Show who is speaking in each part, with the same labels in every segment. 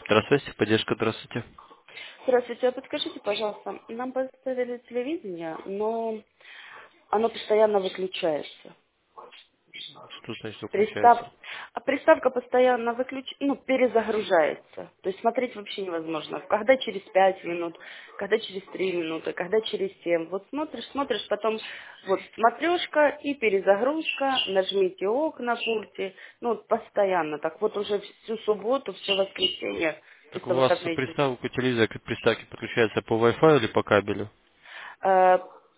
Speaker 1: Здравствуйте, поддержка, здравствуйте.
Speaker 2: Здравствуйте, а подскажите, пожалуйста, нам поставили телевидение, но оно постоянно выключается.
Speaker 1: Что значит
Speaker 2: Пристав...
Speaker 1: выключается?
Speaker 2: Приставка постоянно перезагружается. То есть смотреть вообще невозможно. Когда через 5 минут, когда через 3 минуты, когда через 7. Вот смотришь, смотришь, потом вот смотрешка и перезагрузка, нажмите ок на пульте. Ну, вот постоянно так. Вот уже всю субботу, все воскресенье,
Speaker 1: Так у
Speaker 2: просто
Speaker 1: вас
Speaker 2: выходные дни.
Speaker 1: приставка телевизора к приставке подключается по Wi-Fi или по кабелю?
Speaker 2: Э,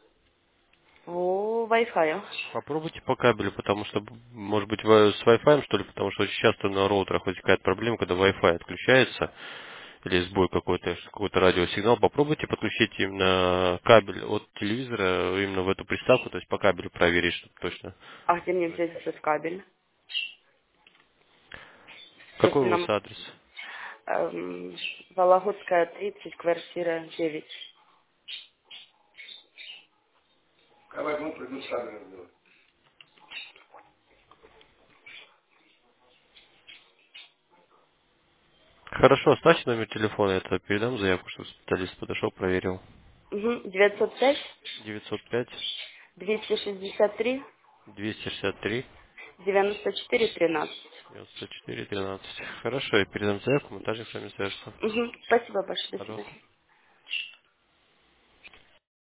Speaker 2: По Wi-Fi.
Speaker 1: Попробуйте по кабелю, потому что, может быть, с Wi-Fi, что ли, потому что очень часто на роутерах возникает проблема, когда Wi-Fi отключается, или сбой какой-то радиосигнал. Попробуйте подключить именно кабель от телевизора именно в эту приставку, то есть по кабелю проверить, чтобы точно.
Speaker 2: А где мне взять этот кабель?
Speaker 1: Какой
Speaker 2: Просто
Speaker 1: у вас
Speaker 2: нам
Speaker 1: адрес?
Speaker 2: Вологодская, 30, квартира 9.
Speaker 1: Хорошо, оставьте номер телефона, это передам заявку, чтобы специалист подошел, проверил.
Speaker 2: Угу. 905
Speaker 1: 905
Speaker 2: 263
Speaker 1: 263
Speaker 2: 94 13.
Speaker 1: 94 13. Хорошо, я передам заявку, мы также с вами свяжемся.
Speaker 2: Угу. Спасибо большое. До
Speaker 1: Пожалуйста.
Speaker 2: свидания.